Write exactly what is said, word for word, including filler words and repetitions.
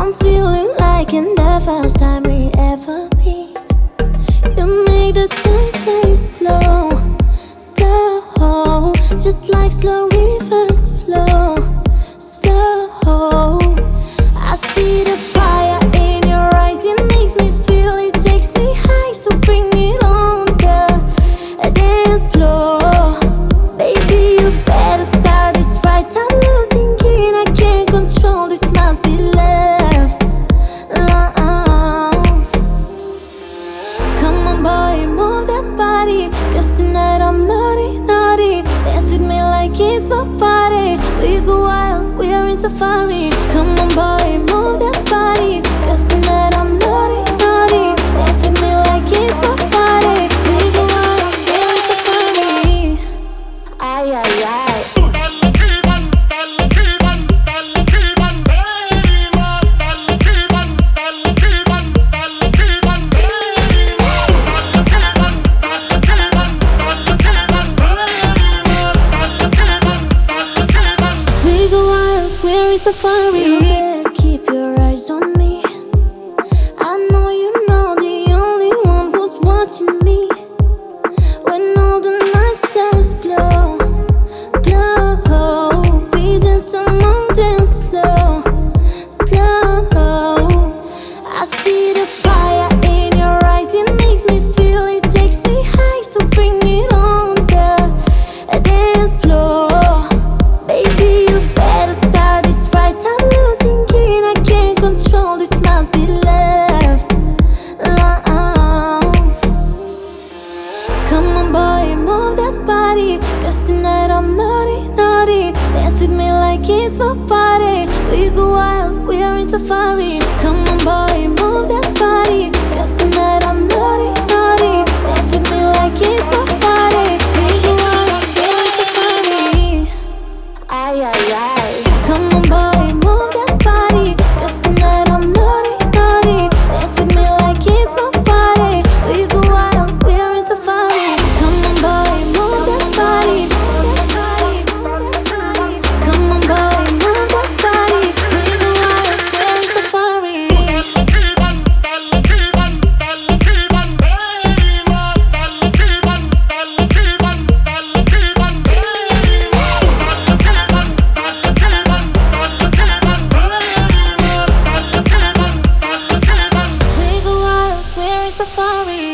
I'm feeling like in the first time we ever meet. You make the time fly slow, slow, just like slow rivers flow, slow. I see the fire in your eyes, it makes me feel, it takes me high. So bring it on the dance floor. Baby, you better start this right. I'm losing it, I can't control this, must be love, love. Come on boy, move that body, cause tonight I'm naughty, naughty. Dance with me like it's my party. We go wild, we are in safari. Come on boy, move that body, cause tonight I'm naughty, naughty. Dance with me like it's my party. We go wild, we are in safari. Ay, ay, ay. Safari. You better keep your eyes on me. I know you know the only one who's watching me. When all the night stars glow, glow, we dance among dance slow, slow. I see the fire in your eyes, it makes me feel, it takes me high. So bring it on the dance floor. Baby, you better start this right. I'm losing it, I can't control this, must be love, love. Come on boy, move that body, cause tonight I'm naughty, naughty. Dance with me like it's my party. We go wild, we are in safari. Come on boy, move that body, cause tonight I'm naughty, naughty. Dance with me like it's my party. We go wild, we are in safari. Ay, ay, ay. Come on boy, move that body, cause tonight I'm naughty, naughty. Dance with me like it's my party. We go wild, we are in safari. Come on boy, move that body. Come on boy, move that body. We go wild, we are in safari. Safari.